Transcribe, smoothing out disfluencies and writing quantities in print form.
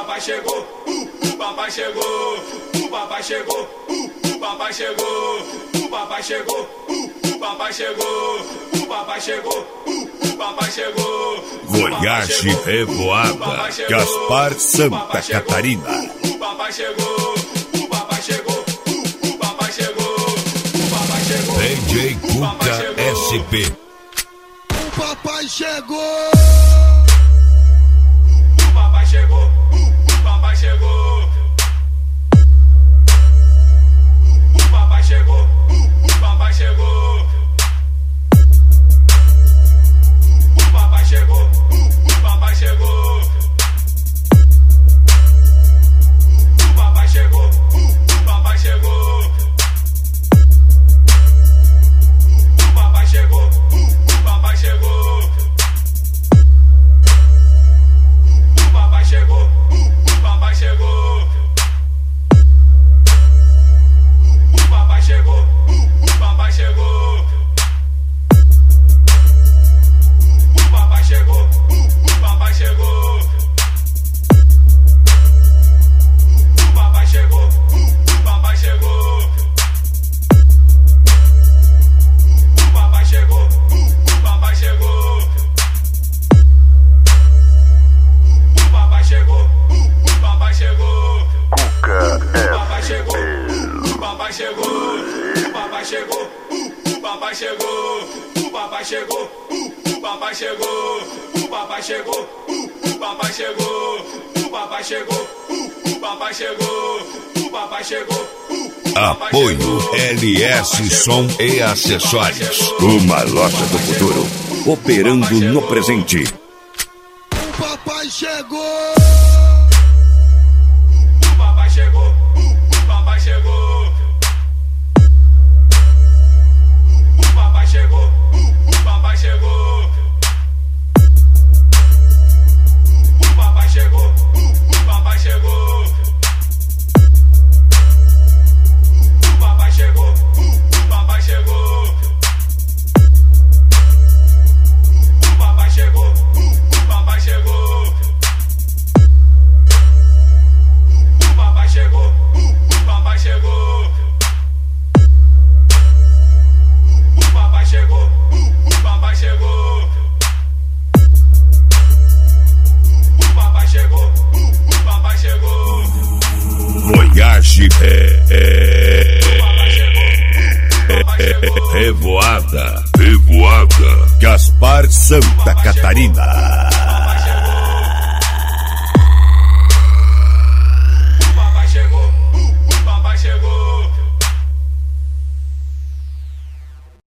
papai chegou, o papai chegou, o papai chegou, o papai chegou, o papai chegou, o papai chegou, o papai chegou, o papai chegou. Goiás Revoada, Gaspar, Santa Catarina. O papai chegou, o papai chegou, o papai chegou, o papai chegou. DJ Cuca SP. O papai chegou. O papai chegou, o papai chegou. O papai chegou, o papai chegou. O papai chegou, o papai chegou. O papai chegou, o papai chegou. O papai chegou, o papai chegou. O papai chegou, o papai chegou. O papai chegou, o papai chegou. O papai chegou, o papai chegou. O papai chegou, o papai chegou. O papai chegou, o papai chegou. O papai chegou, o papai chegou. O papai chegou, o papai chegou. O papai chegou, o papai chegou. O papai chegou, o papai chegou. O papai chegou, o papai chegou. O papai chegou, o papai chegou. O papai chegou. Apoio LS Som e Acessórios. Uma loja do futuro, operando no presente. O papai chegou. O papai chegou, o papai chegou. O papai chegou, o papai chegou. O papai chegou, o papai chegou. O papai chegou, o papai chegou. O papai chegou, o papai chegou. O papai chegou, o papai chegou. O papai chegou, o papai chegou. O papai chegou, o papai chegou. Goiás Revoada. Revoada, Gaspar, Santa Catarina.